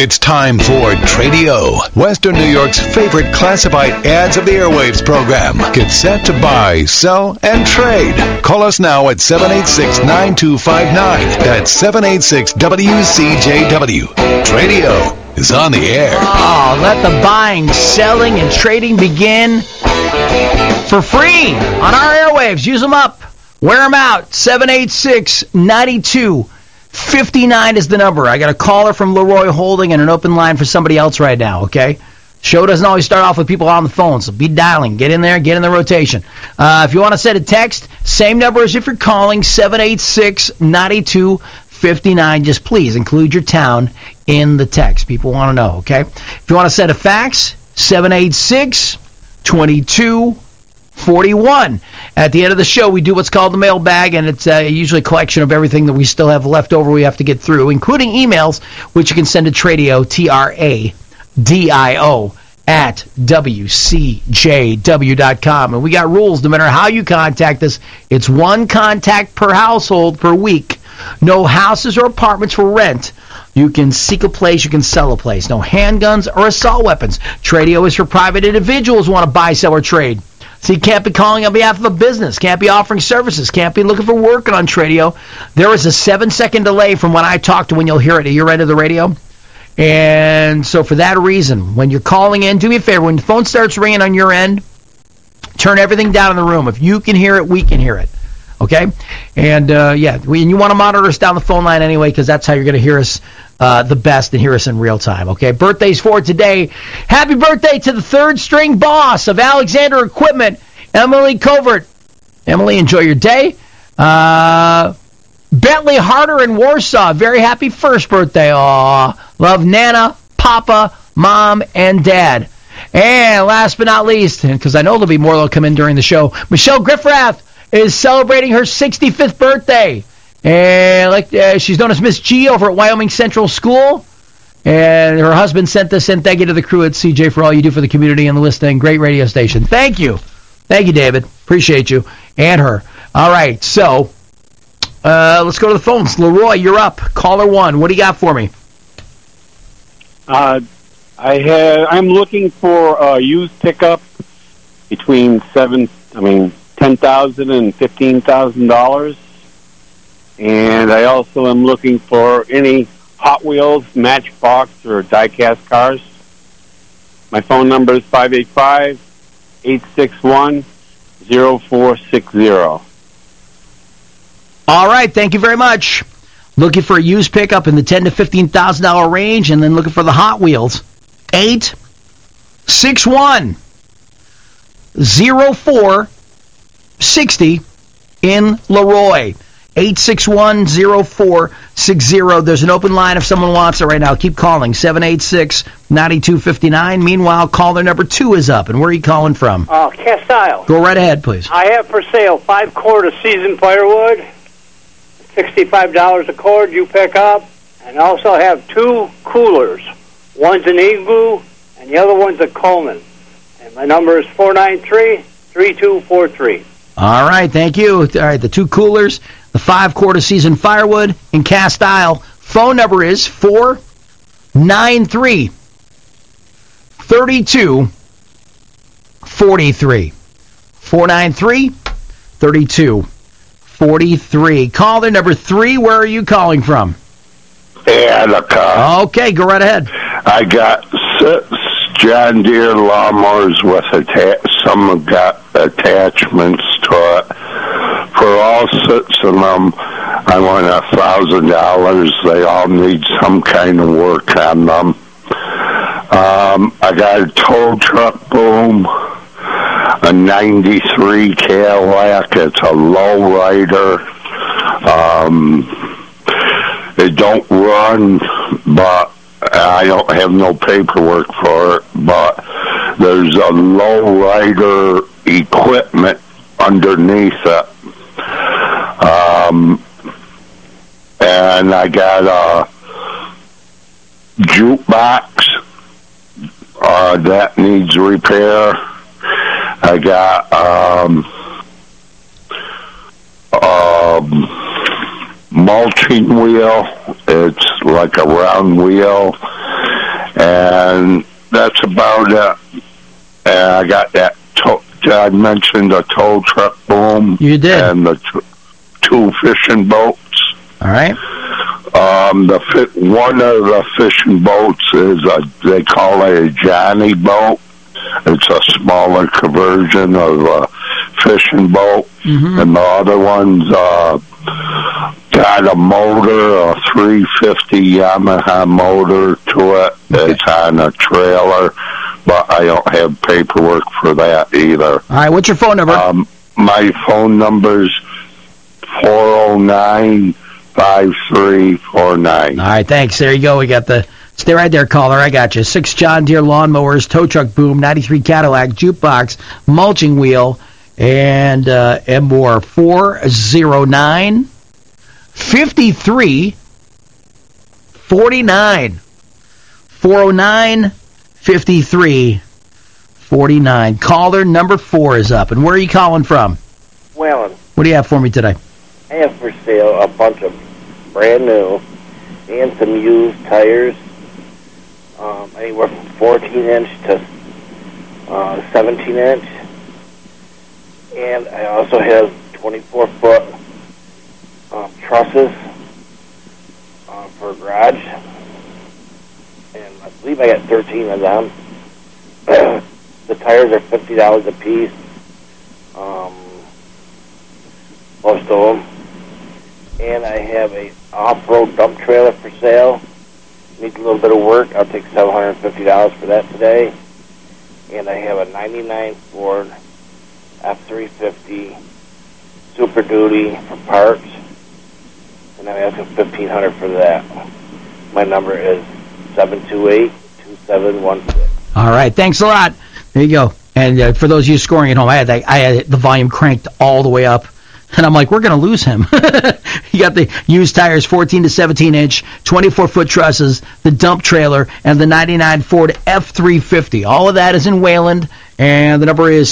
It's time for Tradio, Western New York's favorite classified ads of the airwaves program. Get set to buy, sell, and trade. Call us now at 786-9259. That's 786-WCJW. Tradio is on the air. Oh, let the buying, selling, and trading begin for free on our airwaves. Use them up. Wear them out. 786-9259 is the number. I got a caller from Leroy Holding and an open line for somebody else right now, okay? Show doesn't always start off with people on the phone, so be dialing. Get in there, get in the rotation. If you want to send a text, same number as if you're calling, 786-9259. Just please include your town in the text. People want to know, okay? If you want to send a fax, 786-2241. At the end of the show, we do what's called the mailbag, and it's usually a collection of everything that we still have left over we have to get through, including emails, which you can send to Tradio, Tradio, at WCJW.com. And we got rules no matter how you contact us. It's one contact per household per week. No houses or apartments for rent. You can seek a place, you can sell a place. No handguns or assault weapons. Tradio is for private individuals who want to buy, sell, or trade. So you can't be calling on behalf of a business, can't be offering services, can't be looking for work on Tradio. There is a 7-second delay from when I talk to when you'll hear it at your end of the radio. And so for that reason, when you're calling in, do me a favor, when the phone starts ringing on your end, turn everything down in the room. If you can hear it, we can hear it. Okay? And, you want to monitor us down the phone line anyway, because that's how you're going to hear us the best and hear us in real time. Okay? Birthdays for today. Happy birthday to the third string boss of Alexander Equipment, Emily Covert. Emily, enjoy your day. Bentley Harder in Warsaw. Very happy first birthday. Aw. Love Nana, Papa, Mom, and Dad. And last but not least, because I know there'll be more that'll come in during the show, Michelle Griffrath is celebrating her 65th birthday. And she's known as Miss G over at Wyoming Central School. And her husband sent this in. Thank you to the crew at CJ for all you do for the community and the listening. Great radio station. Thank you. Thank you, David. Appreciate you. And her. All right, so let's go to the phones. Leroy, you're up. Caller 1. What do you got for me? I'm looking for a used pickup between $10,000 and $15,000, and I also am looking for any Hot Wheels, Matchbox, or die-cast cars. My phone number is 585-861-0460. All right, thank you very much. Looking for a used pickup in the $10,000 to $15,000 range, and then looking for the Hot Wheels. 861-0460 in Leroy. 861-0460. There's an open line if someone wants it right now. Keep calling. 786-9259. Meanwhile, caller number 2 is up. And where are you calling from? Castile. Go right ahead, please. I have for sale 5 cord of seasoned firewood. $65 a cord you pick up. And I also have 2 coolers. One's an Igloo, and the other one's a Coleman. And my number is 493-3243. All right, thank you. All right, the 2 coolers, the 5 cord of seasoned firewood in cast isle. Phone number is 493-3243. 493-3243. Caller number 3, where are you calling from? Attica. Okay, go right ahead. I got 6 John Deere lawnmowers with some have got attachments to it. For all 6 of them, I want $1,000. They all need some kind of work on them. I got a tow truck boom, a 93 Cadillac. It's a lowrider. It don't run, but I don't have no paperwork for it, but there's a lowrider equipment underneath it. And I got a jukebox that needs repair. I got mulching wheel. It's like a round wheel. And that's about it. And I got that. I mentioned a tow truck boom. You did. And the two fishing boats. All right. One of the fishing boats is they call it a Johnny boat. It's a smaller conversion of a fishing boat, and the other one's got a motor, a 350 Yamaha motor to it. Okay. It's on a trailer, but I don't have paperwork for that either. All right, what's your phone number? My phone number's 409-5349. All right, thanks. There you go. We got the... Stay right there, caller. I got you. 6 John Deere lawnmowers, tow truck boom, 93 Cadillac, jukebox, mulching wheel, and more. 409-5349. 409-5349. Caller number 4 is up. And where are you calling from? Whalen. What do you have for me today? I have for sale a bunch of brand new and some used tires. Anywhere from 14-inch to 17-inch. And I also have 24-foot trusses for a garage. And I believe I got 13 of them. The tires are $50 a piece. Most of them. And I have a off-road dump trailer for sale. Needs a little bit of work. I'll take $750 for that today. And I have a 99 Ford F-350 Super Duty for parts. And I'm asking $1,500 for that. My number is 728-2716. All right, thanks a lot. There you go. And for those of you scoring at home, I had the volume cranked all the way up. And I'm like, we're going to lose him. You got the used tires, 14 to 17-inch, 24-foot trusses, the dump trailer, and the 99 Ford F-350. All of that is in Wayland, and the number is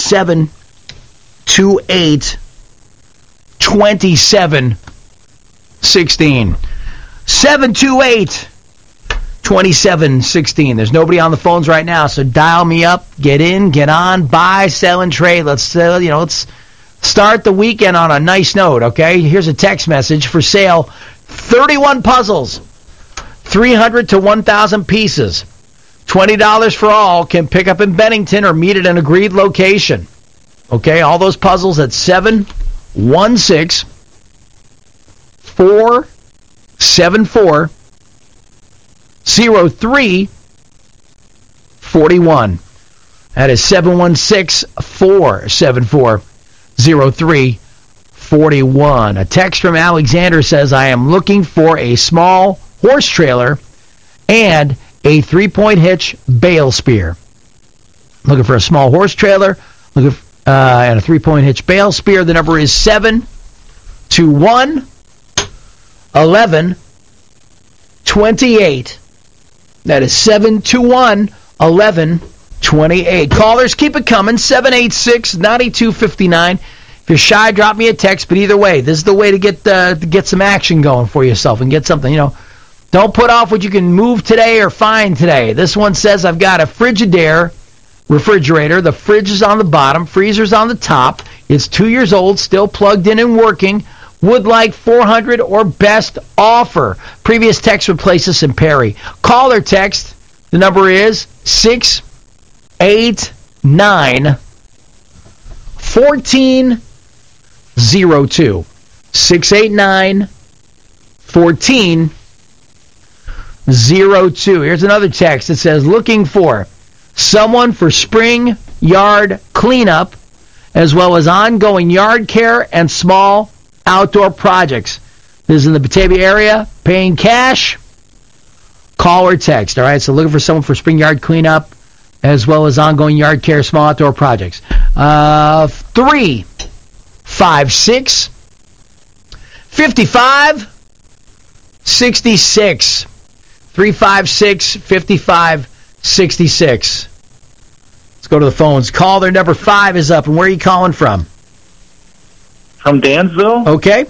728-2716. 728-2716. There's nobody on the phones right now, so dial me up, get in, get on, buy, sell, and trade. Let's start the weekend on a nice note, okay? Here's a text message for sale. 31 puzzles, 300 to 1,000 pieces. $20 for all. Can pick up in Bennington or meet at an agreed location. Okay, all those puzzles at 716-474-0341. That is 716-474-0341. 0341. A text from Alexander says, I am looking for a small horse trailer and a 3-point hitch bale spear. Looking for a small horse trailer and a 3-point hitch bale spear. The number is 721-1128. That is 721-1128. 28. Callers, keep it coming. 786-9259. If you're shy, drop me a text. But either way, this is the way to get some action going for yourself and get something. Don't put off what you can move today or find today. This one says I've got a Frigidaire refrigerator. The fridge is on the bottom, freezer's on the top. It's 2 years old, still plugged in and working. Would like $400 or best offer. Previous text would place us in Perry. Call or text. The number is 689-1402. 689-1402. Here's another text that says, looking for someone for spring yard cleanup, as well as ongoing yard care and small outdoor projects. This is in the Batavia area, paying cash. Call or text, all right? So looking for someone for spring yard cleanup, as well as ongoing yard care, small outdoor projects. 356-55-66. 356-55-66. Let's go to the phones. Caller number 5 is up. And where are you calling from? From Dansville. Okay.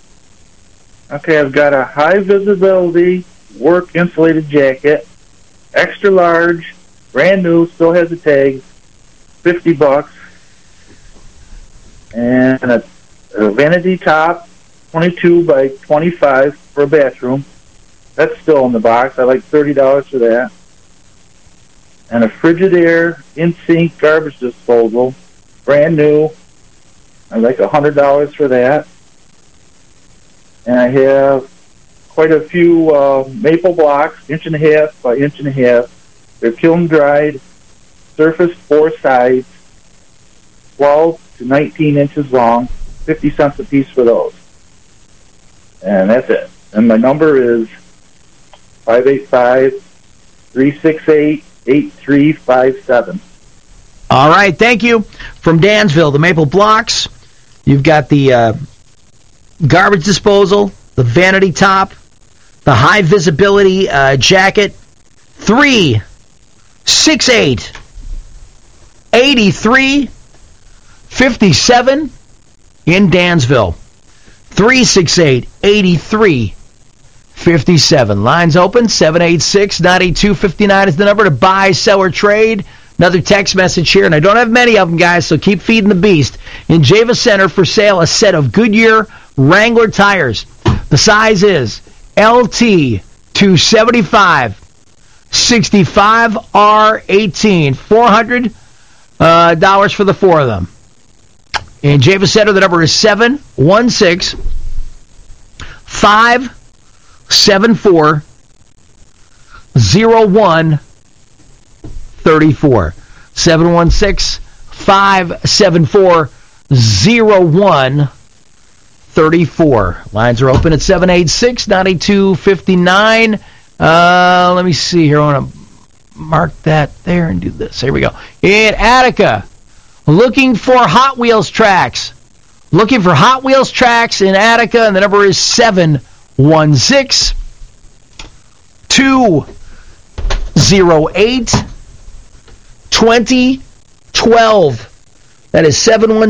Okay, I've got a high visibility work insulated jacket. extra large, brand new, still has a tag, $50. And a vanity top, 22 by 25 for a bathroom. That's still in the box. I like $30 for that. And a Frigidaire in-sink garbage disposal, brand new. I like $100 for that. And I have quite a few maple blocks, 1.5 by 1.5. They're kiln dried, surfaced 4 sides, 12 to 19 inches long, 50 cents a piece for those. And that's it. And my number is 585-368-8357. All right, thank you. From Dansville, the maple blocks. You've got the garbage disposal, the vanity top, the high visibility jacket. 368-8357 in Dansville. 368-8357. Lines open. 786-9259 is the number to buy, sell, or trade. Another text message here, and I don't have many of them, guys, so keep feeding the beast. In Java Center for sale, a set of Goodyear Wrangler tires. The size is LT 275 65R18. $400 for the 4 of them. In Java Center, the number is 716-574-0134. 716-574-0134. Lines are open at 786-9259. Let me see here. I want to mark that there and do this. Here we go. In Attica, looking for Hot Wheels tracks. Looking for Hot Wheels tracks in Attica, and the number is 716-208-2012. That is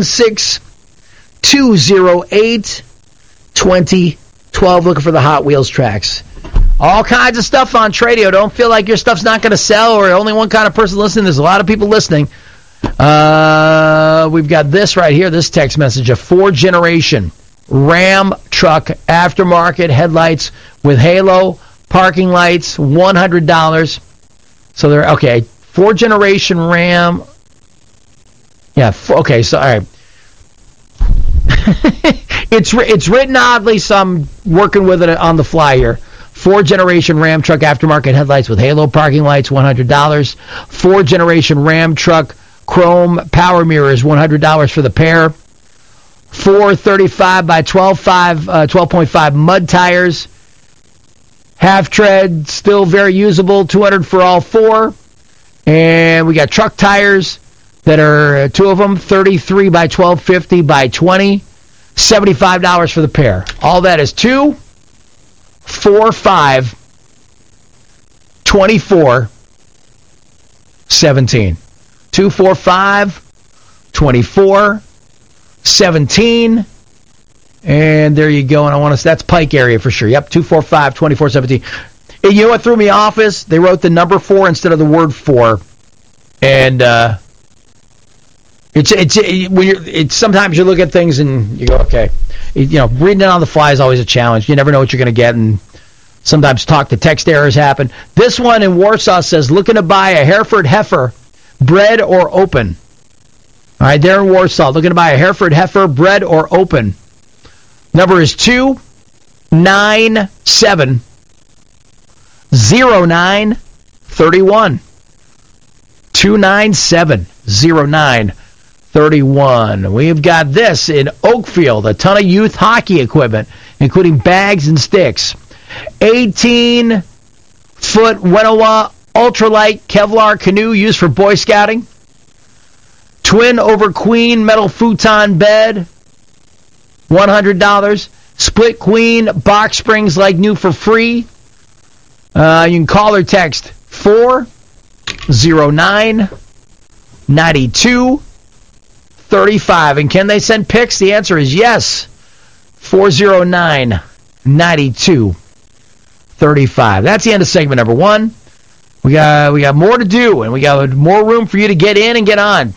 716-208-2012. Looking for the Hot Wheels tracks. All kinds of stuff on Tradio. Don't feel like your stuff's not going to sell or only one kind of person listening. There's a lot of people listening. We've got this right here, this text message. A 4-generation Ram truck, aftermarket headlights with halo, parking lights, $100. So they're, okay, 4-generation Ram. Yeah, okay, so, all right. It's written oddly, so I'm working with it on the fly here. 4-generation Ram truck, aftermarket headlights with halo, parking lights, $100. 4-generation Ram truck, chrome power mirrors, $100 for the pair. 4 35 by 12.5 mud tires. Half tread, still very usable, $200 for all 4. And we got truck tires that are 2 of them, 33 by 1250 by 20, $75 for the pair. All that is 2, 4, 5, 24, 17. 2, 4, 5, 24, 17. And there you go. And I want to, that's Pike area for sure. Yep, 2, 4, 5, 24, 17. And you know what threw me off is they wrote the number 4 instead of the word 4. And it's sometimes you look at things and you go, okay. Reading it on the fly is always a challenge. You never know what you're going to get, and sometimes talk to text errors happen. This one in Warsaw says, looking to buy a Hereford heifer, bred or open. All right, there in Warsaw, looking to buy a Hereford heifer, bred or open. Number is 297-0931. 297-0931. We've got this in Oakfield, a ton of youth hockey equipment, including bags and sticks. 18-foot Wenowa ultralight Kevlar canoe used for Boy Scouting. Twin over queen metal futon bed, $100. Split queen box springs like new for free. You can call or text 409-9235. And can they send pics? The answer is yes. 409-9235. That's the end of segment number 1. We got more to do, and we got more room for you to get in and get on.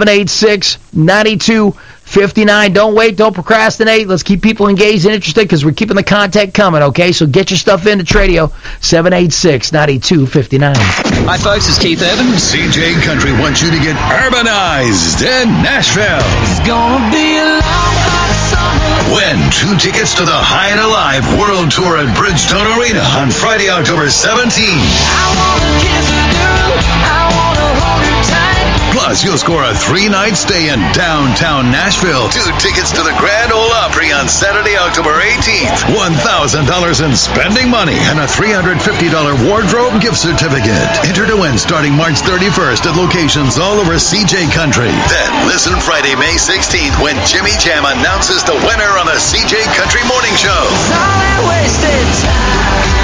786-9259. Don't wait. Don't procrastinate. Let's keep people engaged and interested because we're keeping the content coming, okay? So get your stuff into Tradio. 786-9259. Hi, folks. It's Keith Evans. CJ Country wants you to get urbanized in Nashville. It's gonna be a long, hot summer. Win 2 tickets to the High and Alive World Tour at Bridgestone Arena on Friday, October 17th. I wanna kiss a girl. I wanna hold her tight. Plus, you'll score a 3-night stay in downtown Nashville. 2 tickets to the Grand Ole Opry on Saturday, October 18th. $1,000 in spending money and a $350 wardrobe gift certificate. Enter to win starting March 31st at locations all over CJ Country. Then listen Friday, May 16th when Jimmy Jam announces the winner on the CJ Country Morning Show. Solid wasted time.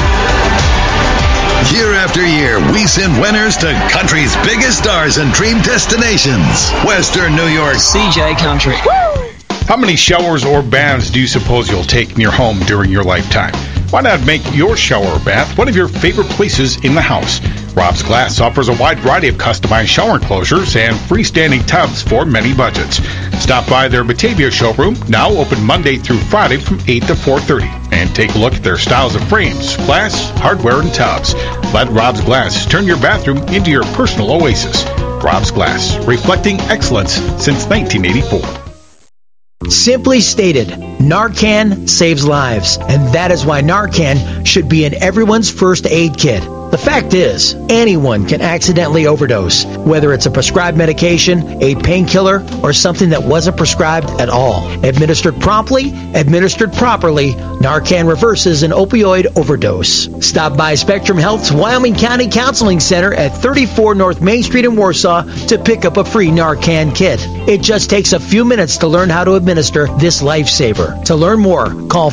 Year after year, we send winners to country's biggest stars and dream destinations. Western New York. CJ Country. How many showers or baths do you suppose you'll take in your home during your lifetime? Why not make your shower or bath one of your favorite places in the house? Rob's Glass offers a wide variety of customized shower enclosures and freestanding tubs for many budgets. Stop by their Batavia showroom, now open Monday through Friday from 8 to 4:30, and take a look at their styles of frames, glass, hardware, and tubs. Let Rob's Glass turn your bathroom into your personal oasis. Rob's Glass, reflecting excellence since 1984. Simply stated, Narcan saves lives, and that is why Narcan should be in everyone's first aid kit. The fact is, anyone can accidentally overdose, whether it's a prescribed medication, a painkiller, or something that wasn't prescribed at all. Administered promptly, administered properly, Narcan reverses an opioid overdose. Stop by Spectrum Health's Wyoming County Counseling Center at 34 North Main Street in Warsaw to pick up a free Narcan kit. It just takes a few minutes to learn how to administer this lifesaver. To learn more, call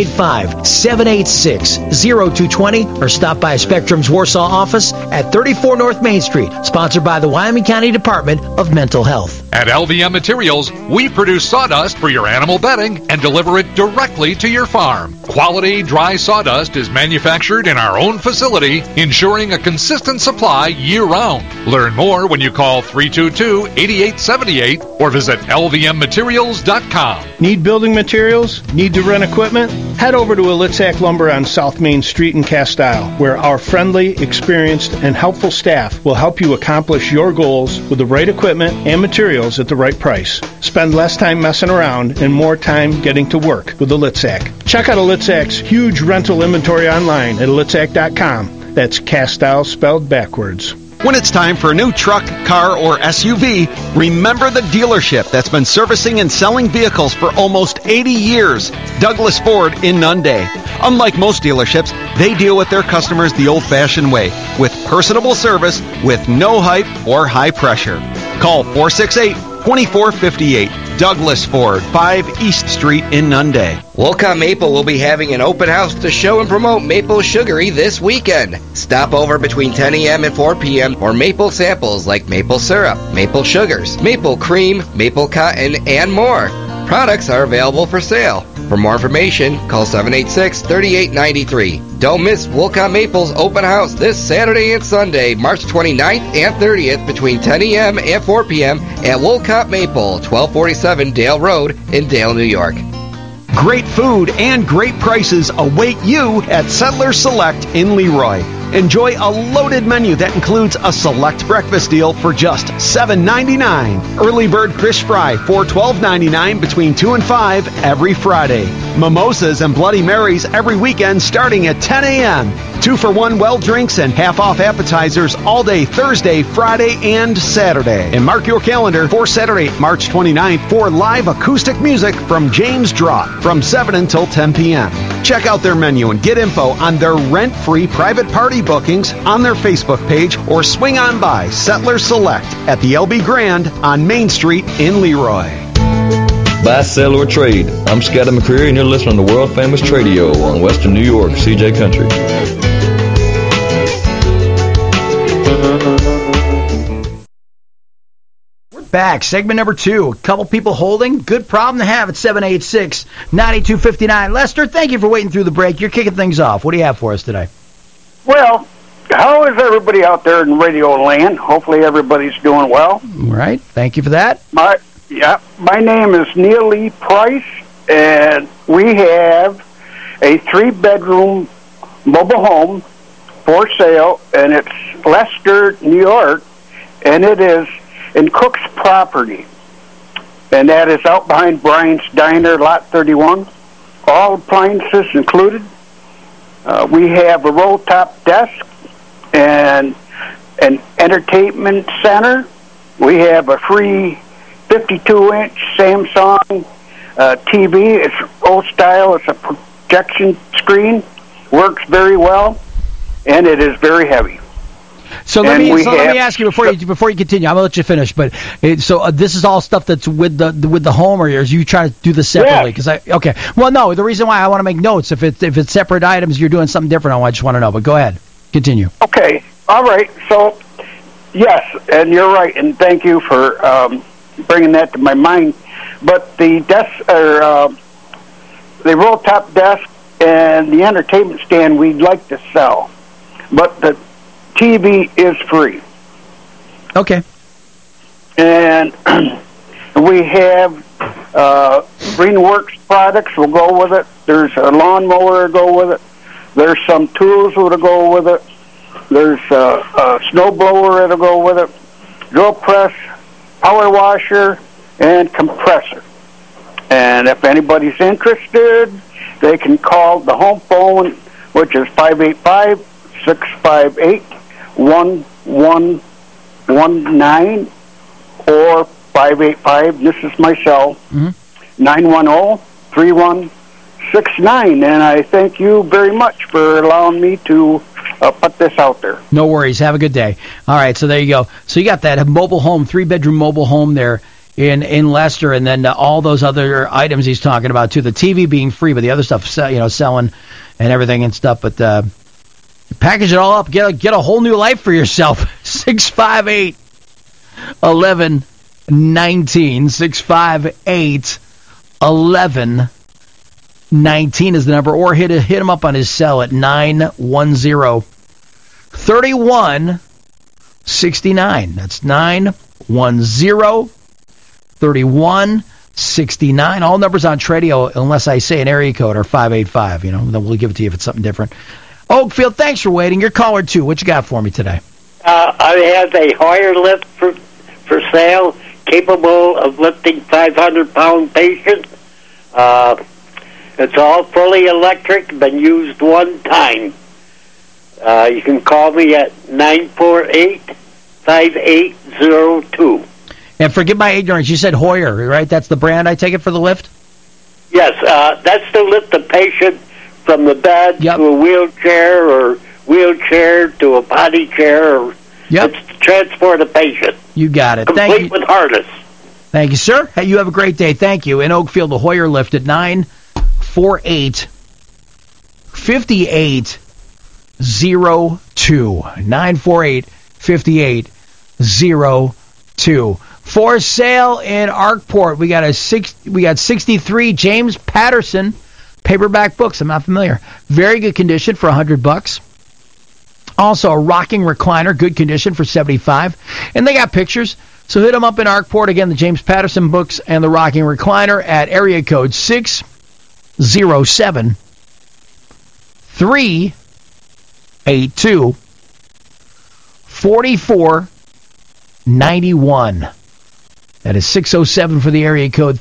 585-786-0220 or stop by Spectrum's Warsaw office at 34 North Main Street, sponsored by the Wyoming County Department of Mental Health. At LVM Materials, we produce sawdust for your animal bedding and deliver it directly to your farm. Quality dry sawdust is manufactured in our own facility, ensuring a consistent supply year-round. Learn more when you call 322-8878 or visit lvmmaterials.com. Need building materials? Need to rent equipment? Head over to Elitzak Lumber on South Main Street in Castile, where our friendly, experienced, and helpful staff will help you accomplish your goals with the right equipment and materials at the right price. Spend less time messing around and more time getting to work with Elitzak. Check out Elitzak's huge rental inventory online at elitzak.com. That's Castile spelled backwards. When it's time for a new truck, car, or SUV, remember the dealership that's been servicing and selling vehicles for almost 80 years, Douglas Ford in Nunde. Unlike most dealerships, they deal with their customers the old-fashioned way, with personable service, with no hype or high pressure. Call 468-2458. Douglas Ford, 5 East Street in Nunde. Wolcott Maple will be having an open house to show and promote Maple Sugary this weekend. Stop over between 10 a.m. and 4 p.m. for maple samples like maple syrup, maple sugars, maple cream, maple cotton, and more. Products are available for sale. For more information, call 786-3893. Don't miss Wolcott Maple's open house this Saturday and Sunday, March 29th and 30th between 10 a.m. and 4 p.m. at Wolcott Maple, 1247 Dale Road in Dale, New York. Great food and great prices await you at Settler Select in Leroy. Enjoy a loaded menu that includes a select breakfast deal for just $7.99. Early bird fish fry for $12.99 between 2 and 5 every Friday. Mimosas and Bloody Marys every weekend starting at 10 a.m. 2-for-1 well drinks and half-off appetizers all day Thursday, Friday, and Saturday. And mark your calendar for Saturday, March 29th for live acoustic music from James Draught from 7 until 10 p.m. Check out their menu and get info on their rent-free private party bookings on their Facebook page or swing on by Settler Select at the LB Grand on Main Street in Leroy. Buy, sell, or trade. I'm Scotty McCreary, and you're listening to world famous Tradio on Western New York, CJ Country. We're back. Segment number 2. A couple people holding. Good problem to have at 786-9259. Lester, thank you for waiting through the break. You're kicking things off. What do you have for us today? Well, how is everybody out there in radio land? Hopefully everybody's doing well. Right. Thank you for that. My name is Neil Lee Price, and we have a 3-bedroom mobile home for sale, and it's Leicester, New York, and it is in Cook's property. And that is out behind Brian's Diner, Lot 31. All appliances included. We have a roll-top desk and an entertainment center. We have a free 52-inch Samsung TV. It's old style. It's a projection screen. Works very well, and it is very heavy. So let me ask you before you continue. I'm gonna let you finish, but this is all stuff that's with the home, or are you trying to do this separately? Okay. Well, no. The reason why I want to make notes, if it's separate items, you're doing something different. I just want to know. But go ahead, continue. Okay. All right. So yes, and you're right, and thank you for bringing that to my mind. But the desk, or the roll top desk, and the entertainment stand, we'd like to sell, but the TV is free. Okay. And we have Greenworks products will go with it. There's a lawnmower to go with it. There's some tools that'll go with it. There's a snow blower that'll go with it. Drill press, power washer, and compressor. And if anybody's interested, they can call the home phone, which is 585-658-1119 or 585, this is my cell, 910-3169. And I thank you very much for allowing me to put this out there. No worries. Have a good day. All right, so there you go. So you got that mobile home, 3-bedroom mobile home there in Leicester, and then all those other items he's talking about too. The TV being free, but the other stuff, selling and everything and stuff. But package it all up, get a whole new life for yourself. 658-1119, 658-1119 is the number, or hit him up on his cell at 910-3169. That's 910-3169. All numbers on Tradio, unless I say an area code, are 585. Then we'll give it to you if it's something different. Oakfield, thanks for waiting. You're caller 2. What you got for me today? I have a Hoyer lift for sale, capable of lifting 500-pound patients. It's all fully electric, been used one time. You can call me at 948-5802. And forgive my ignorance, you said Hoyer, right? That's the brand, I take it, for the lift? Yes, that's to lift the patient from the bed to a wheelchair, or wheelchair to a potty chair. Or it's to transport a patient. You got it. Complete Thank you. with harness. Thank you, sir. Hey, you have a great day. Thank you. In Oakfield, the Hoyer lift at 948-5802. 948-5802. For sale in Arkport, we got 63 James Patterson paperback books. I'm not familiar. Very good condition for $100. Also a rocking recliner, good condition for $75. And they got pictures. So hit them up in Arkport. Again, the James Patterson books and the rocking recliner at area code 607-382-4491. That is 607 for the area code,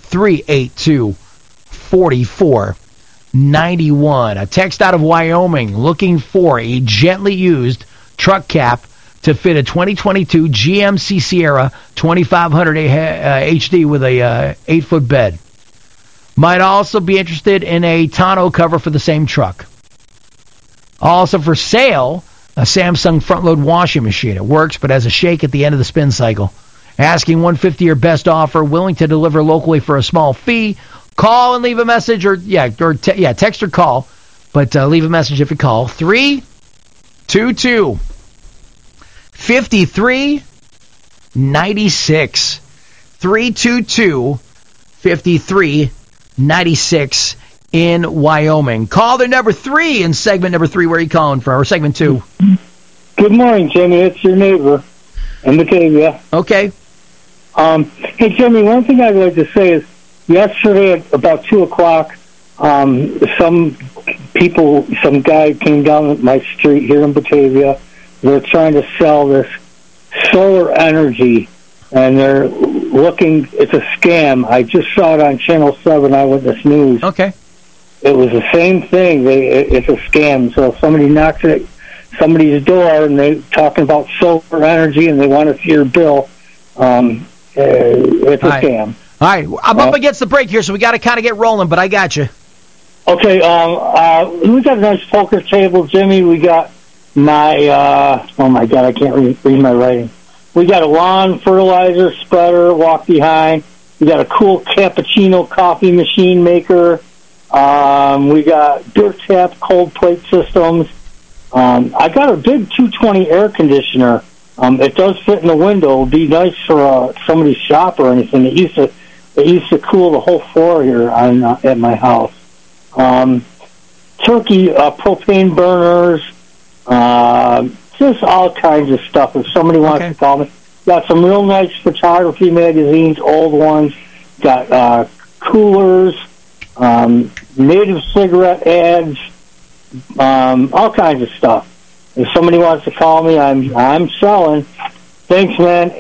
382-4491. A text out of Wyoming looking for a gently used truck cap to fit a 2022 GMC Sierra 2500 HD with a 8-foot bed. Might also be interested in a tonneau cover for the same truck. Also for sale, a Samsung front-load washing machine. It works, but has a shake at the end of the spin cycle. Asking $150 your best offer, willing to deliver locally for a small fee. Call and leave a message, text or call, but leave a message if you call. 322-5396. 322-5396 in Wyoming. Call the number 3 in segment number 3. Where are you calling from? Or segment 2? Good morning, Jimmy. It's your neighbor in Batavia. Okay. Hey, Jimmy, one thing I'd like to say is yesterday at about 2 o'clock, some guy came down my street here in Batavia. They're trying to sell this solar energy, and they're looking, it's a scam. I just saw it on Channel 7 Eyewitness News. Okay. It was the same thing. It's a scam. So if somebody knocks at somebody's door and they're talking about solar energy and they want to see your bill, it's a scam. All right, I'm up against the break here, so we got to kind of get rolling, but I got you. Okay, we got a nice poker table, Jimmy. We got my, oh my God, I can't read my writing. We got a lawn fertilizer spreader, walk behind. We got a cool cappuccino coffee machine maker. We got beer tap cold plate systems. I got a big 220 air conditioner. It does fit in the window. It would be nice for somebody's shop or anything. It used to cool the whole floor here at my house. Turkey propane burners, just all kinds of stuff. If somebody wants to call me, got some real nice photography magazines, old ones. Got coolers, native cigarette ads, all kinds of stuff. If somebody wants to call me, I'm selling. Thanks, man.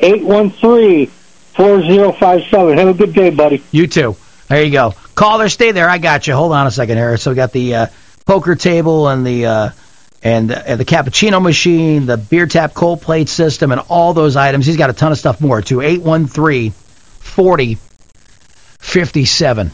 813-4057. Have a good day, buddy. You too. There you go. Caller, stay there. I got you. Hold on a second here. So we got the poker table and the cappuccino machine, the beer tap cold plate system, and all those items. He's got a ton of stuff more too. 813-4057.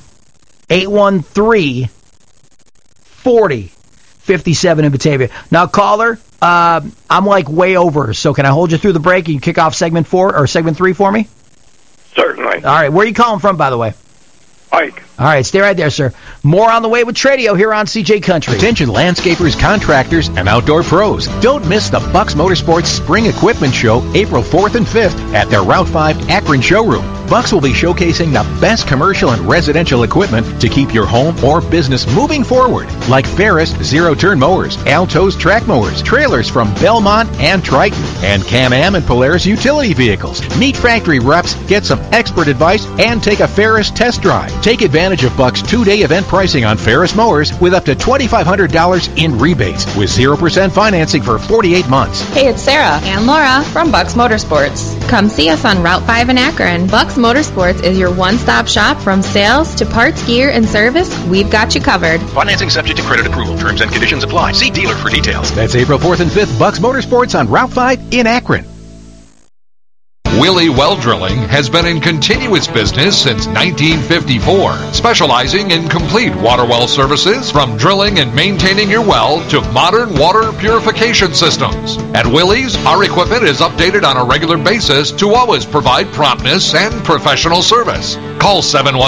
813-4057 in Batavia. Now, caller, I'm like way over, so can I hold you through the break and you kick off segment 4 or segment 3 for me? Certainly. All right, where are you calling from, by the way? Ike. All right, stay right there, sir. More on the way with Tradio here on CJ Country. Attention landscapers, contractors, and outdoor pros. Don't miss the Bucks Motorsports Spring Equipment Show April 4th and 5th at their Route 5 Akron showroom. Bucks will be showcasing the best commercial and residential equipment to keep your home or business moving forward, like Ferris zero-turn mowers, Alto's track mowers, trailers from Belmont and Triton, and Can-Am and Polaris utility vehicles. Meet factory reps, get some expert advice, and take a Ferris test drive. Take advantage of Bucks 2-day event pricing on Ferris mowers with up to $2,500 in rebates with 0% financing for 48 months. Hey, it's Sarah and Laura from Bucks Motorsports. Come see us on Route 5 in Akron. Bucks Motorsports is your one-stop shop from sales to parts, gear, and service. We've got you covered. Financing subject to credit approval. Terms and conditions apply. See dealer for details. That's April 4th and 5th. Bucks Motorsports on Route 5 in Akron. Willie Well Drilling has been in continuous business since 1954, specializing in complete water well services from drilling and maintaining your well to modern water purification systems. At Willie's, our equipment is updated on a regular basis to always provide promptness and professional service. Call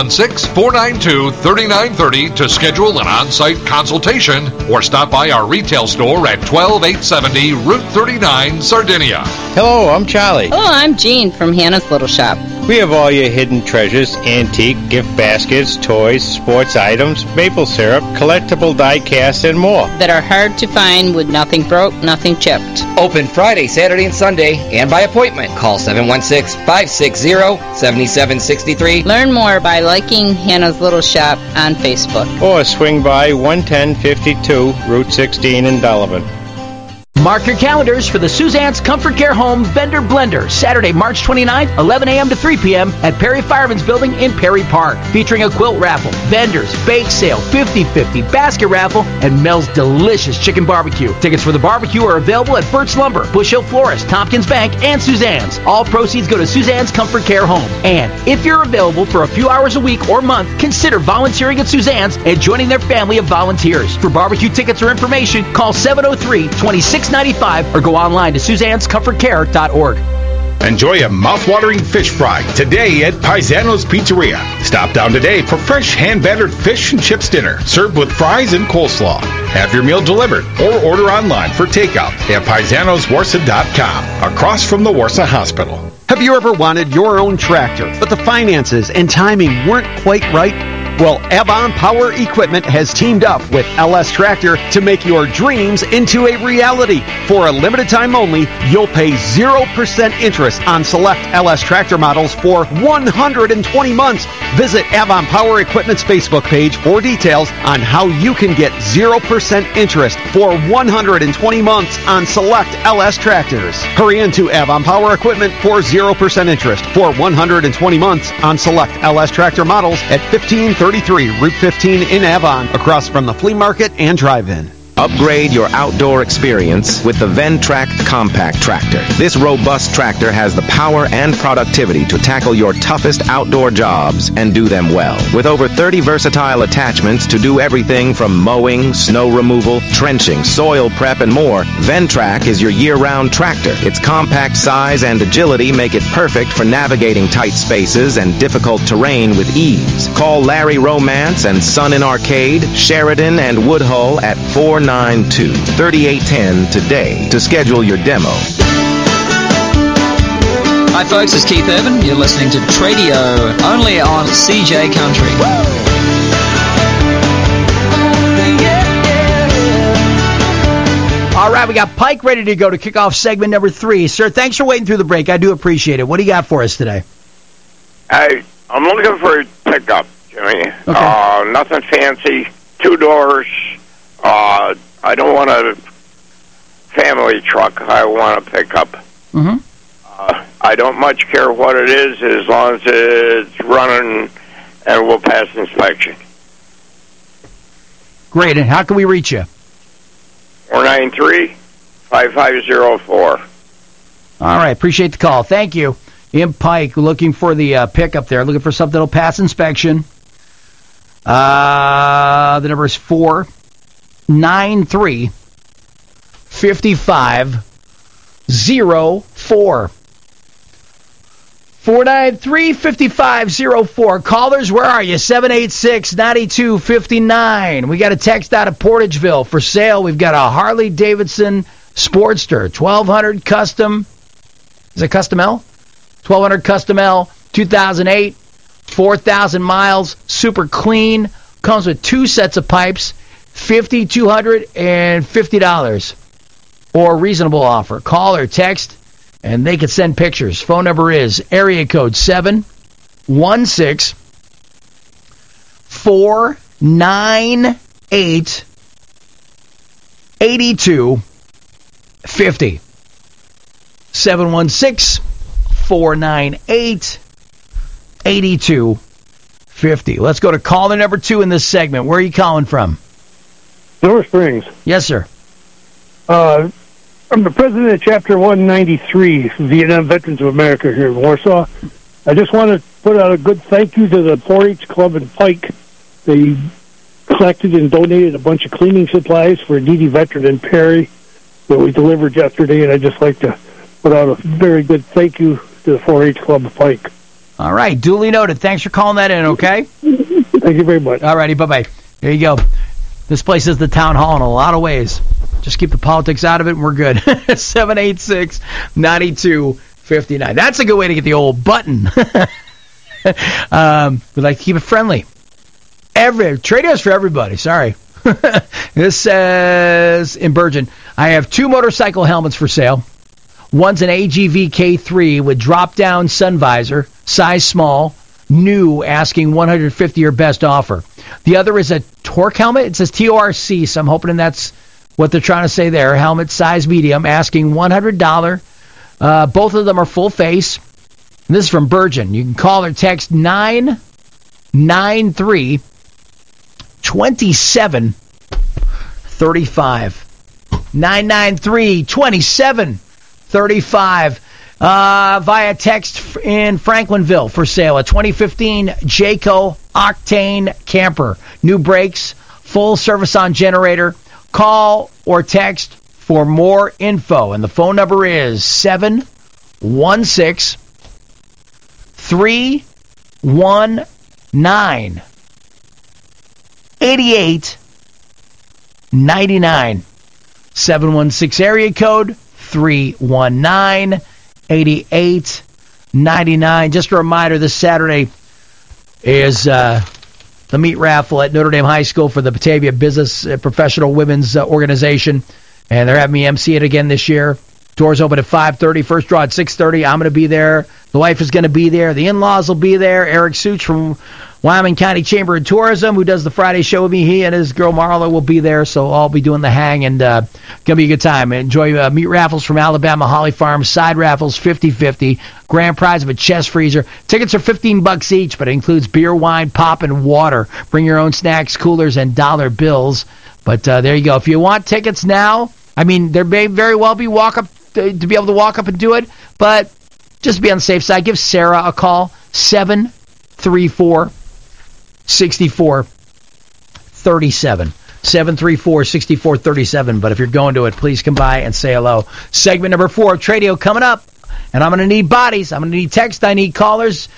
716-492-3930 to schedule an on-site consultation or stop by our retail store at 12870 Route 39, Sardinia. Hello, I'm Charlie. Hello, I'm Jean from Hannah's Little Shop. We have all your hidden treasures, antique, gift baskets, toys, sports items, maple syrup, collectible die cast, and more. That are hard to find with nothing broke, nothing chipped. Open Friday, Saturday, and Sunday, and by appointment. Call 716-560-7763. Learn more by liking Hannah's Little Shop on Facebook. Or swing by 11052 Route 16 in Delavan. Mark your calendars for the Suzanne's Comfort Care Home Vendor Blender, Saturday, March 29th, 11 a.m. to 3 p.m. at Perry Fireman's Building in Perry Park. Featuring a quilt raffle, vendors, bake sale, 50-50, basket raffle, and Mel's delicious chicken barbecue. Tickets for the barbecue are available at Burt's Lumber, Bush Hill Florist, Tompkins Bank, and Suzanne's. All proceeds go to Suzanne's Comfort Care Home. And if you're available for a few hours a week or month, consider volunteering at Suzanne's and joining their family of volunteers. For barbecue tickets or information, call 703-2695 or go online to Suzanne'sComfortCare.org. Enjoy a mouth-watering fish fry today at Paisano's Pizzeria. Stop down today for fresh hand-battered fish and chips dinner served with fries and coleslaw. Have your meal delivered or order online for takeout at PaisanosWarsaw.com across from the Warsaw Hospital. Have you ever wanted your own tractor, but the finances and timing weren't quite right? Well, Avon Power Equipment has teamed up with LS Tractor to make your dreams into a reality. For a limited time only, you'll pay 0% interest on select LS Tractor models for 120 months. Visit Avon Power Equipment's Facebook page for details on how you can get 0% interest for 120 months on select LS Tractors. Hurry into Avon Power Equipment for 0% interest for 120 months on select LS Tractor models at 1533 Route 15 in Avon, across from the flea market and drive-in. Upgrade your outdoor experience with the Ventrac Compact Tractor. This robust tractor has the power and productivity to tackle your toughest outdoor jobs and do them well. With over 30 versatile attachments to do everything from mowing, snow removal, trenching, soil prep, and more, Ventrac is your year-round tractor. Its compact size and agility make it perfect for navigating tight spaces and difficult terrain with ease. Call Larry Romance and Son in Arcade, Sheridan, and Woodhull at 492-3810 today to schedule your demo. Hi folks, it's Keith Urban. You're listening to Tradio, only on CJ Country. All right, we got Pike ready to go to kick off segment number 3. Sir, thanks for waiting through the break. I do appreciate it. What do you got for us today? I'm looking for a pickup, Jimmy. Okay. Nothing fancy. 2 doors. I don't want a family truck. I want a pickup. Mm-hmm. I don't much care what it is as long as it's running and will pass inspection. Great. And how can we reach you? 493-5504. All right. Appreciate the call. Thank you. In Pike, looking for the pickup there. Looking for something that'll pass inspection. The number is 493-5504. 493-5504. Callers, where are you? 786-9259. We got a text out of Portageville for sale. We've got a Harley-Davidson Sportster, 1200 Custom. Is it Custom L? 1200 Custom L, 2008, 4,000 miles, super clean. Comes with 2 sets of pipes, $5,250 or reasonable offer. Call or text, and they can send pictures. Phone number is area code 716-498-8250. 716-498-8250. Let's go to caller number 2 in this segment. Where are you calling from? Silver Springs. Yes, sir. I'm the president of Chapter 193, Vietnam Veterans of America here in Warsaw. I just want to put out a good thank you to the 4-H Club in Pike. They collected and donated a bunch of cleaning supplies for a needy veteran in Perry that we delivered yesterday, and I'd just like to put out a very good thank you to the 4-H Club of Pike. All right, duly noted. Thanks for calling that in, okay? Thank you very much. All righty, bye-bye. There you go. This place is the town hall in a lot of ways. Just keep the politics out of it, and we're good. 786-9259. That's a good way to get the old button. We like to keep it friendly. Tradios for everybody. Sorry. This says in Bergen, I have 2 motorcycle helmets for sale. One's an AGV K3 with drop-down sun visor, size small, new, asking $150 or best offer. The other is a Torque helmet. It says TORC, so I'm hoping that's what they're trying to say there. Helmet, size medium, asking $100. Both of them are full face. And this is from Bergen. You can call or text 993-2735. 993-2735. Via text in Franklinville for sale. A 2015 Jayco Octane camper. New brakes, full service on generator. Call or text for more info. And the phone number is 716-319-8899. 716 area code 319-8899. Just a reminder, this Saturday is the meat raffle at Notre Dame High School for the Batavia Business Professional Women's Organization. And they're having me MC it again this year. Doors open at 5:30. First draw at 6:30. I'm going to be there. The wife is going to be there. The in-laws will be there. Eric Such from Wyoming County Chamber of Tourism, who does the Friday show with me, he and his girl Marla will be there. So I'll be doing the hang, and going to be a good time. Enjoy meat raffles from Alabama Holly Farm. Side raffles 50-50. Grand prize of a chest freezer. Tickets are $15 each, but it includes beer, wine, pop, and water. Bring your own snacks, coolers, and dollar bills. But there you go. If you want tickets now, I mean, there may very well be to be able to walk up and do it, but just to be on the safe side, give Sarah a call, 734-6437. 734-6437. But if you're going to it, please come by and say hello. Segment number 4 of Tradio coming up, and I'm going to need bodies. I'm going to need text. I need callers.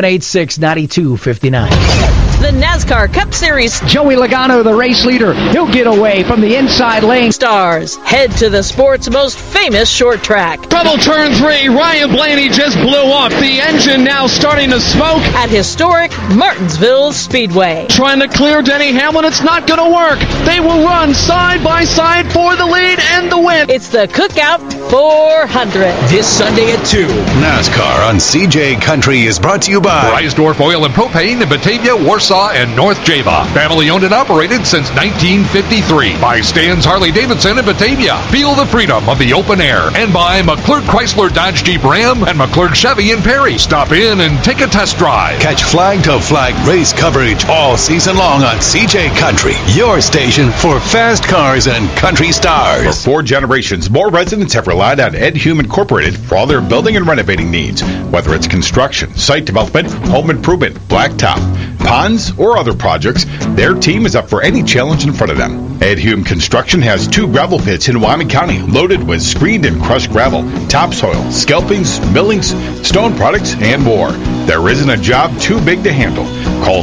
786-9259. The NASCAR Cup Series. Joey Logano, the race leader. He'll get away from the inside lane. Stars. Head to the sport's most famous short track. Double turn 3. Ryan Blaney just blew off. The engine now starting to smoke. At historic Martinsville Speedway. Trying to clear Denny Hamlin. It's not going to work. They will run side by side for the lead and the win. It's the Cookout 400. This Sunday at 2. NASCAR on CJ Country is brought to you by Reisdorf Oil and Propane in Batavia, Warsaw, and North Java. Family owned and operated since 1953. By Stan's Harley Davidson in Batavia. Feel the freedom of the open air. And by McClure Chrysler Dodge Jeep Ram and McClure Chevy in Perry. Stop in and take a test drive. Catch flag-to-flag race coverage all season long on CJ Country, your station for fast cars and country stars. For 4 generations, more residents have relied on Ed Hume Incorporated for all their building and renovating needs. Whether it's construction, site development, home improvement, blacktop, ponds, or other projects, their team is up for any challenge in front of them. Ed Hume Construction has 2 gravel pits in Wyoming County loaded with screened and crushed gravel, topsoil, scalpings, millings, stone products, and more. There isn't a job too big to handle. Call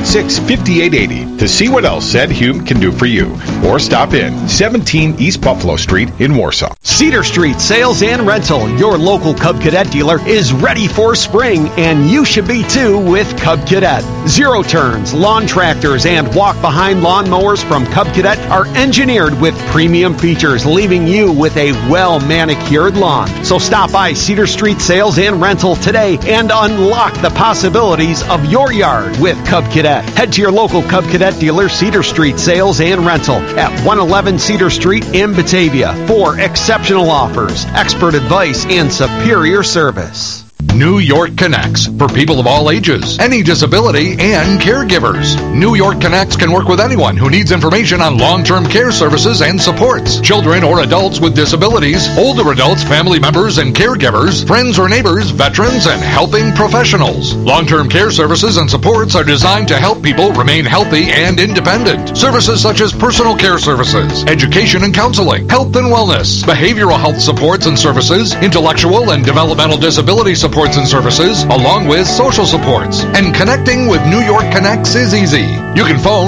786-5880 to see what else Ed Hume can do for you. Or stop in 17 East Buffalo Street in Warsaw. Cedar Street Sales and Rental, your local Cub Cadet dealer, is ready for spring, and you should be too with Cub Cadet. Zero turns, lawn tractors, and walk-behind lawn mowers from Cub Cadet are engineered with premium features, leaving you with a well-manicured lawn. So stop by Cedar Street Sales and Rental today and unlock the possibilities of your yard with Cub Cadet. Head to your local Cub Cadet dealer, Cedar Street Sales and Rental at 111 Cedar Street in Batavia for exceptional offers, expert advice, and superior service. New York Connects, for people of all ages, any disability, and caregivers. New York Connects can work with anyone who needs information on long-term care services and supports. Children or adults with disabilities, older adults, family members, and caregivers, friends or neighbors, veterans, and helping professionals. Long-term care services and supports are designed to help people remain healthy and independent. Services such as personal care services, education and counseling, health and wellness, behavioral health supports and services, intellectual and developmental disability supports and services, along with social supports. And connecting with New York Connects is easy. You can phone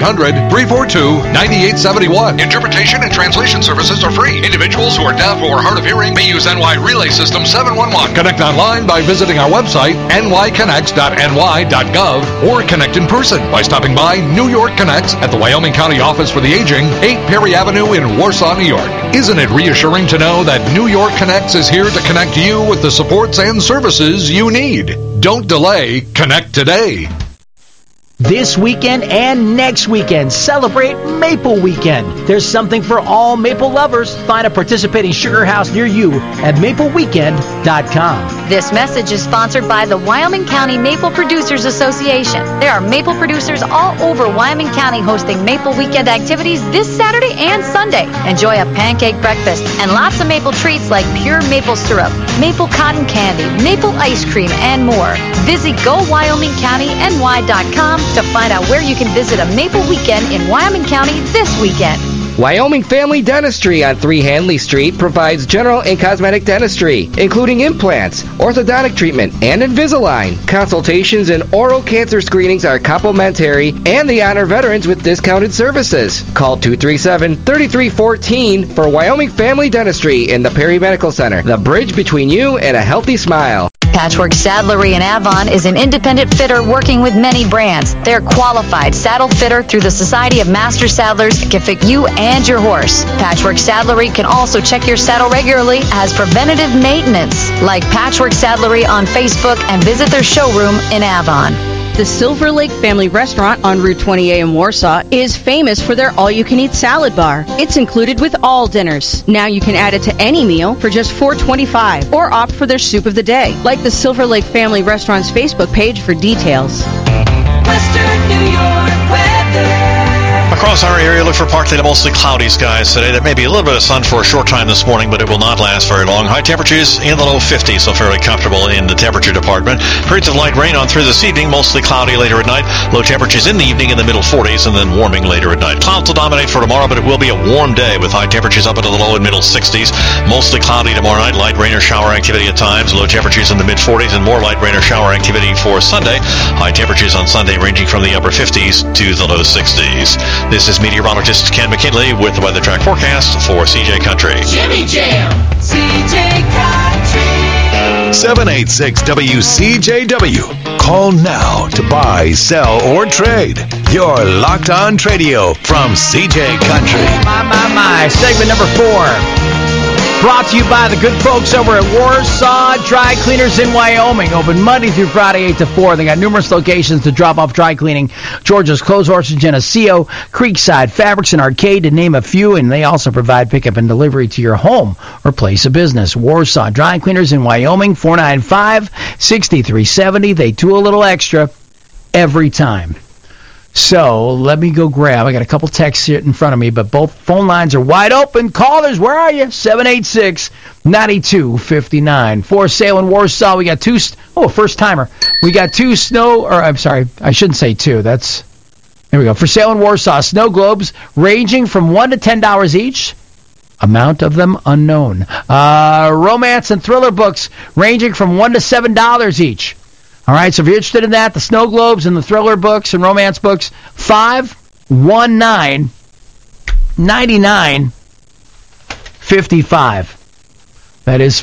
1-800-342-9871. Interpretation and translation services are free. Individuals who are deaf or hard of hearing may use NY Relay System 711. Connect online by visiting our website, nyconnects.ny.gov, or connect in person by stopping by New York Connects at the Wyoming County Office for the Aging, 8 Perry Avenue in Warsaw, New York. Isn't it reassuring to know that New York Connects is here to connect you with the supports and services you need? Don't delay. Connect today. This weekend and next weekend, celebrate Maple Weekend. There's something for all maple lovers. Find a participating sugar house near you at mapleweekend.com. This message is sponsored by the Wyoming County Maple Producers Association. There are maple producers all over Wyoming County hosting Maple Weekend activities this Saturday and Sunday. Enjoy a pancake breakfast and lots of maple treats like pure maple syrup, maple cotton candy, maple ice cream, and more. Visit GoWyomingCountyNY.com to find out where you can visit a Maple Weekend in Wyoming County this weekend. Wyoming Family Dentistry on 3 Hanley Street provides general and cosmetic dentistry, including implants, orthodontic treatment, and Invisalign. Consultations and oral cancer screenings are complimentary, and they honor veterans with discounted services. Call 237-3314 for Wyoming Family Dentistry in the Perry Medical Center, the bridge between you and a healthy smile. Patchwork Saddlery in Avon is an independent fitter working with many brands. They're qualified saddle fitter through the Society of Master Saddlers and can fit you and your horse. Patchwork Saddlery can also check your saddle regularly as preventative maintenance. Like Patchwork Saddlery on Facebook and visit their showroom in Avon. The Silver Lake Family Restaurant on Route 20A in Warsaw is famous for their all-you-can-eat salad bar. It's included with all dinners. Now you can add it to any meal for just $4.25 or opt for their soup of the day. Like the Silver Lake Family Restaurant's Facebook page for details. Western New York weather. Across our area, look for partly to mostly cloudy skies today. There may be a little bit of sun for a short time this morning, but it will not last very long. High temperatures in the low 50s, so fairly comfortable in the temperature department. Periods of light rain on through this evening, mostly cloudy later at night. Low temperatures in the evening in the middle 40s, and then warming later at night. Clouds will dominate for tomorrow, but it will be a warm day with high temperatures up into the low and middle 60s. Mostly cloudy tomorrow night. Light rain or shower activity at times. Low temperatures in the mid 40s, and more light rain or shower activity for Sunday. High temperatures on Sunday ranging from the upper 50s to the low 60s. This is meteorologist Ken McKinley with the Weather Track forecast for CJ Country. Jimmy Jam, CJ Country. 786 WCJW. Call now to buy, sell, or trade. Your Locked On Tradio from CJ Country. My. Segment number 4. Brought to you by the good folks over at Warsaw Dry Cleaners in Wyoming. Open Monday through Friday, 8 to 4. They got numerous locations to drop off dry cleaning. Georgia's Clothes Horse in Geneseo, Creekside Fabrics and Arcade, to name a few. And they also provide pickup and delivery to your home or place of business. Warsaw Dry Cleaners in Wyoming, 495-6370. They do a little extra every time. So let me go grab. I got a couple texts here in front of me, but both phone lines are wide open. Callers, where are you? 786-9259. For sale in Warsaw, we got two. First timer. We got two snow. Or I'm sorry, I shouldn't say two. There we go. For sale in Warsaw, snow globes ranging from $1 to $10 each. Amount of them unknown. Romance and thriller books ranging from $1 to $7 each. All right, so if you're interested in that, the snow globes and the thriller books and romance books, 519-99-55. That is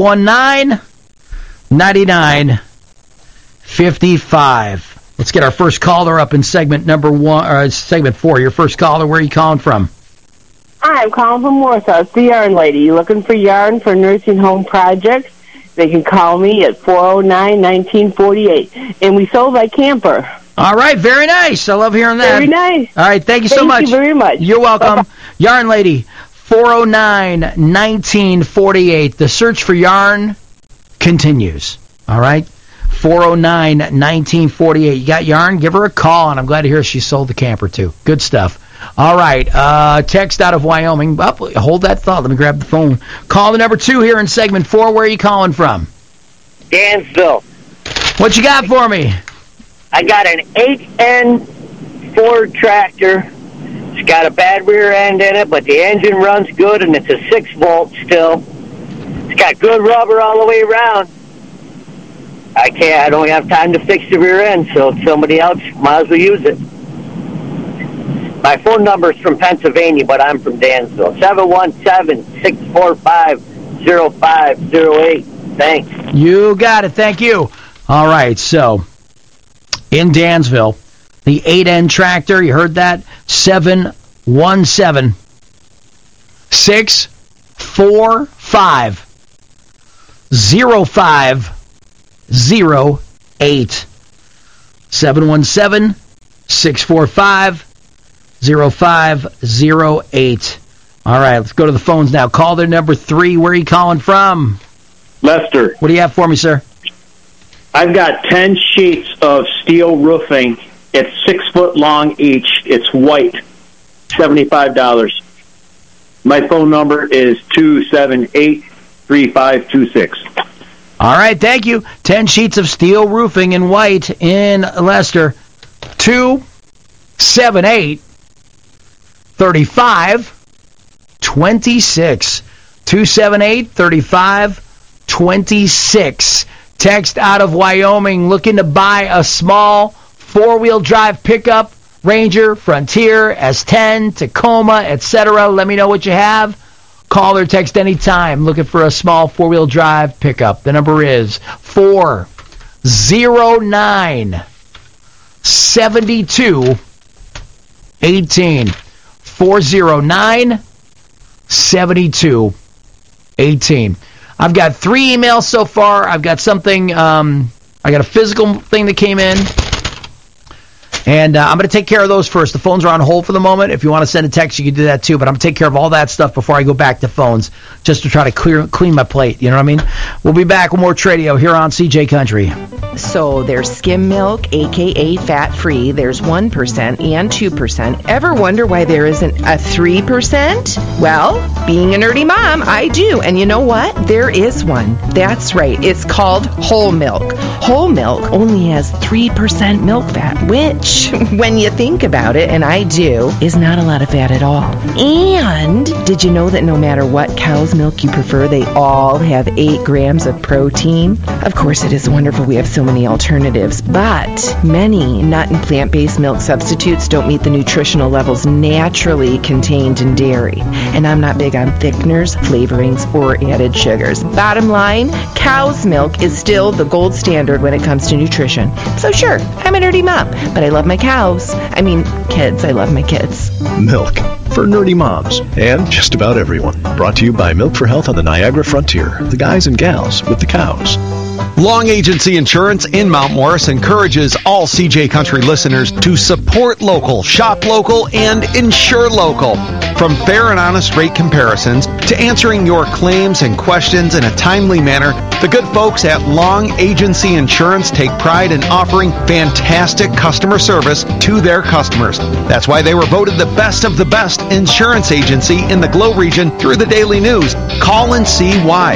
519-99-55. Let's get our first caller up in segment number 1, or segment 4. Your first caller, where are you calling from? Hi, I'm calling from Warsaw. It's the yarn lady. You looking for yarn for nursing home projects? They can call me at 409-1948. And we sold by camper. All right, very nice. I love hearing that. Very nice. All right, thank you so much. Thank you very much. You're welcome. Bye-bye. Yarn Lady, 409-1948. The search for yarn continues. All right? 409-1948. You got yarn? Give her a call, and I'm glad to hear she sold the camper, too. Good stuff. All right, text out of Wyoming. Hold that thought. Let me grab the phone. Caller number 2 here in segment 4. Where are you calling from? Dansville. What you got for me? I got an 8N Ford tractor. It's got a bad rear end in it, but the engine runs good, and it's a 6-volt still. It's got good rubber all the way around. I don't have time to fix the rear end, so somebody else might as well use it. My phone number is from Pennsylvania, but I'm from Dansville. 717-645-0508. Thanks. You got it. Thank you. All right, so in Dansville, the 8N tractor, you heard that? 717-645-0508. 717-645-0508. 0508. All right, let's go to the phones now. Caller number 3. Where are you calling from? Lester. What do you have for me, sir? I've got 10 sheets of steel roofing. It's 6 foot long each. It's white. $75. My phone number is 278-3526. All right, thank you. 10 sheets of steel roofing in white in Leicester. 278-3526. 278-3526. Text out of Wyoming, looking to buy a small 4-wheel drive pickup, Ranger, Frontier, S10, Tacoma, etc. Let me know what you have. Call or text anytime looking for a small four-wheel drive pickup. The number is 409-7218. 409-7218. I've got 3 emails so far. I've got something, I got a physical thing that came in. And I'm going to take care of those first. The phones are on hold for the moment. If you want to send a text, you can do that too. But I'm going to take care of all that stuff before I go back to phones, just to try to clean my plate. You know what I mean? We'll be back with more Tradio here on CJ Country. So there's skim milk, a.k.a. fat-free. There's 1% and 2%. Ever wonder why there isn't a 3%? Well, being a nerdy mom, I do. And you know what? There is one. That's right. It's called whole milk. Whole milk only has 3% milk fat, which, when you think about it, and I do, is not a lot of fat at all. And did you know that no matter what cow's milk you prefer, they all have 8 grams of protein? Of course, it is wonderful we have so many alternatives, but many nut and plant-based milk substitutes don't meet the nutritional levels naturally contained in dairy. And I'm not big on thickeners, flavorings, or added sugars. Bottom line, cow's milk is still the gold standard when it comes to nutrition. So sure, I'm a nerdy mom, but I love my cows. I mean, kids. I love my kids. Milk for nerdy moms and just about everyone. Brought to you by Milk for Health on the Niagara Frontier. The guys and gals with the cows. Long Agency Insurance in Mount Morris encourages all CJ Country listeners to support local, shop local, and insure local. From fair and honest rate comparisons to answering your claims and questions in a timely manner, the good folks at Long Agency Insurance take pride in offering fantastic customer service to their customers. That's why they were voted the best of the best insurance agency in the Glow region through the Daily News. Call and see why.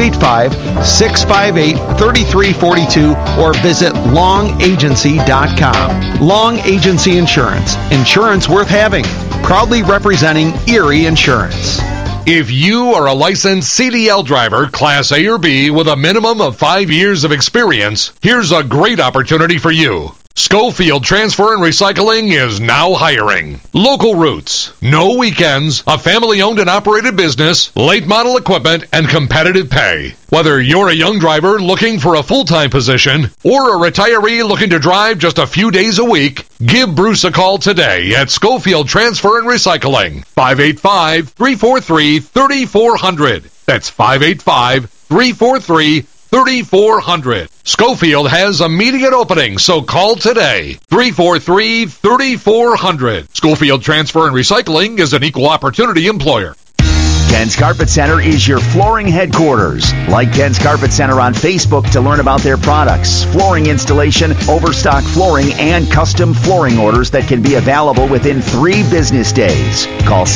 585-658-3342 or visit longagency.com. Long Agency Insurance. Insurance worth having. Proudly representing Erie Insurance. If you are a licensed CDL driver, Class A or B, with a minimum of 5 years of experience, here's a great opportunity for you. Schofield Transfer and Recycling is now hiring. Local routes, no weekends, a family-owned and operated business, late model equipment, and competitive pay. Whether you're a young driver looking for a full-time position or a retiree looking to drive just a few days a week, give Bruce a call today at Schofield Transfer and Recycling. 585-343-3400. That's 585-343-3400. Schofield has immediate openings, so call today. 343-3400. Schofield Transfer and Recycling is an equal opportunity employer. Ken's Carpet Center is your flooring headquarters. Like Ken's Carpet Center on Facebook to learn about their products, flooring installation, overstock flooring, and custom flooring orders that can be available within 3 business days. Call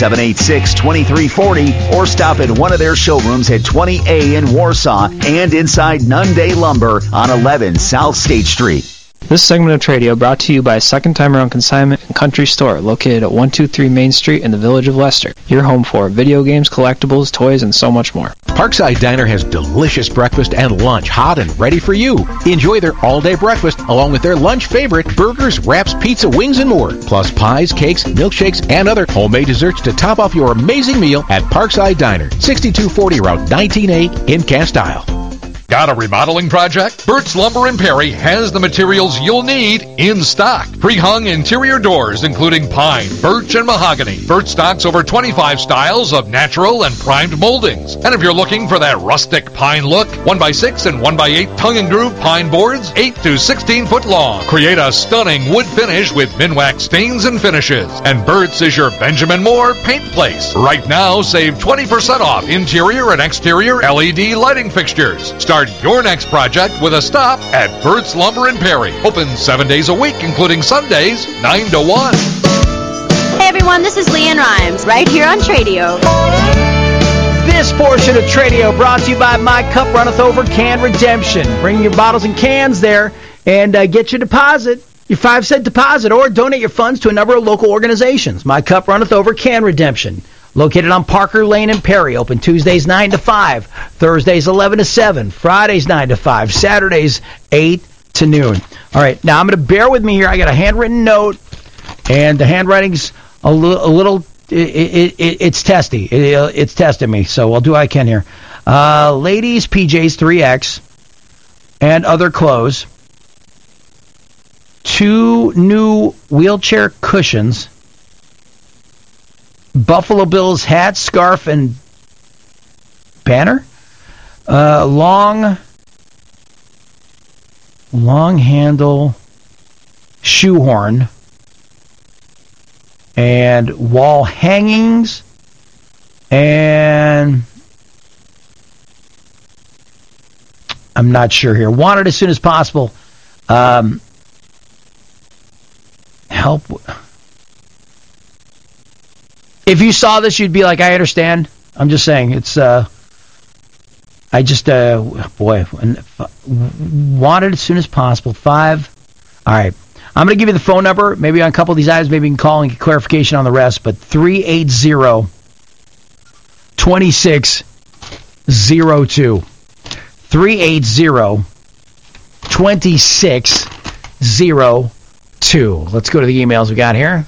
786-2340 or stop at one of their showrooms at 20A in Warsaw and inside Nunday Lumber on 11 South State Street. This segment of Tradio brought to you by Second Time Around Consignment and Country Store, located at 123 Main Street in the village of Leicester. Your home for video games, collectibles, toys, and so much more. Parkside Diner has delicious breakfast and lunch, hot and ready for you. Enjoy their all-day breakfast along with their lunch favorite, burgers, wraps, pizza, wings, and more. Plus pies, cakes, milkshakes, and other homemade desserts to top off your amazing meal at Parkside Diner, 6240 Route 19A in Cast Isle. Got a remodeling project? Burt's Lumber and Perry has the materials you'll need in stock. Pre-hung interior doors including pine, birch, and mahogany. Burt stocks over 25 styles of natural and primed moldings. And if you're looking for that rustic pine look, 1x6 and 1x8 tongue and groove pine boards, 8 to 16 foot long. Create a stunning wood finish with Minwax stains and finishes. And Burt's is your Benjamin Moore paint place. Right now, save 20% off interior and exterior LED lighting fixtures. Start your next project with a stop at Burt's Lumber and Perry. Open 7 days a week, including Sundays, 9 to 1. Hey everyone, this is Leanne Rhymes, right here on Tradio. This portion of Tradio brought to you by My Cup Runneth Over Can Redemption. Bring your bottles and cans there and get your deposit, your 5-cent deposit, or donate your funds to a number of local organizations. My Cup Runneth Over Can Redemption. Located on Parker Lane in Perry. Open Tuesdays 9 to 5, Thursdays 11 to 7, Fridays 9 to 5, Saturdays 8 to noon. All right, now I'm going to bear with me here. I got a handwritten note, and the handwriting's a little it's testy. It's testing me, so I'll do what I can here. Ladies PJs 3X and other clothes. 2 new wheelchair cushions. Buffalo Bills hat, scarf, and banner. Long handle shoehorn. And wall hangings. And I'm not sure here. Wanted as soon as possible. Help. If you saw this, you'd be like, I understand. I'm just saying, it's, wanted as soon as possible. 5. All right. I'm going to give you the phone number. Maybe on a couple of these items, maybe you can call and get clarification on the rest. But 380-2602. 380-2602. Let's go to the emails we got here.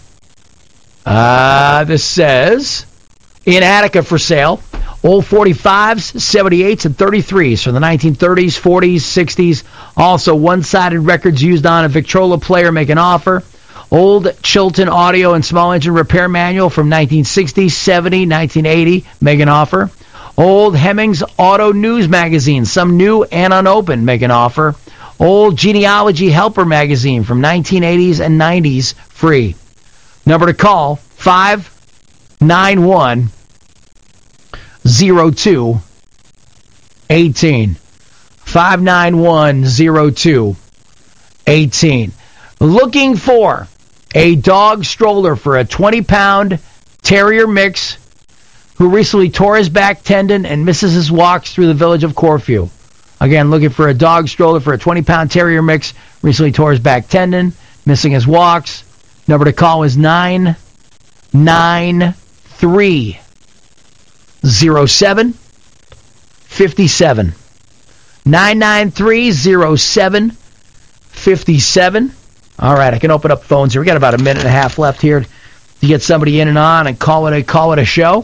This says, in Attica for sale, old 45s, 78s, and 33s from the 1930s, 40s, 60s. Also, one-sided records used on a Victrola player make an offer. Old Chilton audio and small engine repair manual from 1960, 70, 1980, make an offer. Old Hemmings Auto News magazine, some new and unopened, make an offer. Old Genealogy Helper magazine from 1980s and 90s, free. Number to call, 591-0218. 591-0218. Looking for a dog stroller for a 20-pound terrier mix who recently tore his back tendon and misses his walks through the village of Corfu. Again, looking for a dog stroller for a 20-pound terrier mix, recently tore his back tendon, missing his walks. Number to call is 993-0757. 993-0757. All right, I can open up phones here. We got about a minute and a half left here to get somebody in and on and call it a show.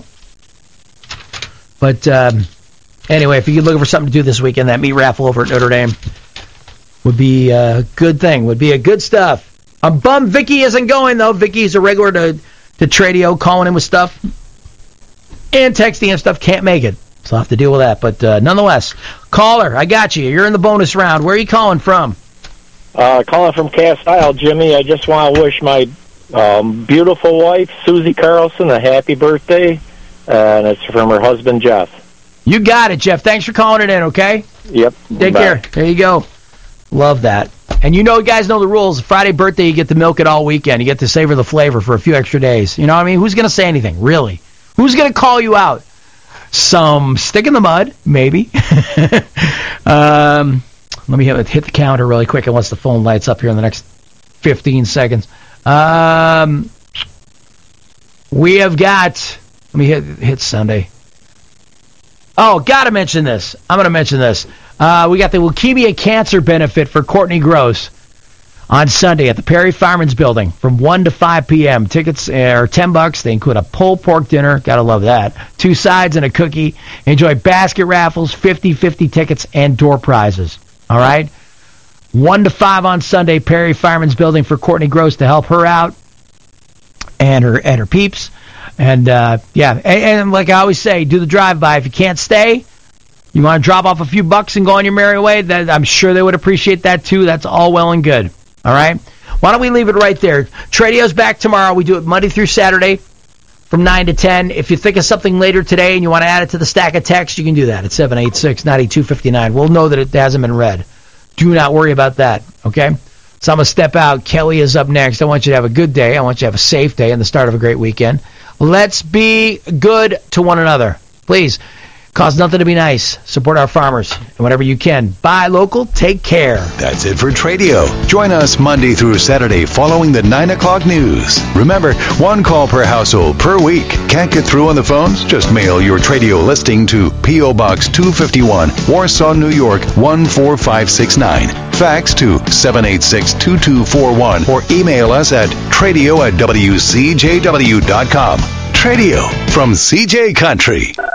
But anyway, if you're looking for something to do this weekend, that meat raffle over at Notre Dame would be a good thing. Would be a good stuff. I'm bummed Vicky isn't going, though. Vicky's a regular to Tradio, calling in with stuff and texting and stuff. Can't make it. So I'll have to deal with that. But nonetheless, caller, I got you. You're in the bonus round. Where are you calling from? Calling from Cast Isle, Jimmy. I just want to wish my beautiful wife, Susie Carlson, a happy birthday. And it's from her husband, Jeff. You got it, Jeff. Thanks for calling it in, okay? Yep. Take care. There you go. Love that. And you guys know the rules. Friday birthday, you get to milk it all weekend. You get to savor the flavor for a few extra days. You know what I mean? Who's going to say anything, really? Who's going to call you out? Some stick in the mud, maybe. Let me hit the counter really quick unless the phone lights up here in the next 15 seconds. We have got... Let me hit Sunday. Oh, gotta mention this. I'm going to mention this. We got the leukemia cancer benefit for Courtney Gross on Sunday at the Perry Fireman's Building from 1 to 5 p.m. Tickets are $10. They include a pulled pork dinner. Gotta love that. 2 sides and a cookie. Enjoy basket raffles, 50-50 tickets, and door prizes. All right? 1 to 5 on Sunday, Perry Fireman's Building for Courtney Gross to help her out and her peeps. And, and like I always say, do the drive-by. If you can't stay, you want to drop off a few bucks and go on your merry way, I'm sure they would appreciate that, too. That's all well and good. All right? Why don't we leave it right there? Tradio's back tomorrow. We do it Monday through Saturday from 9 to 10. If you think of something later today and you want to add it to the stack of text, you can do that at 786-9259. We'll know that it hasn't been read. Do not worry about that, okay? So I'm going to step out. Kelly is up next. I want you to have a good day. I want you to have a safe day and the start of a great weekend. Let's be good to one another. Please, cost nothing to be nice. Support our farmers and whatever you can. Buy local. Take care. That's it for Tradio. Join us Monday through Saturday following the 9 o'clock news. Remember, 1 call per household per week. Can't get through on the phones? Just mail your Tradio listing to P.O. Box 251, Warsaw, New York 14569. Fax to 786-2241 or email us at tradio@wcjw.com. Tradio from CJ Country.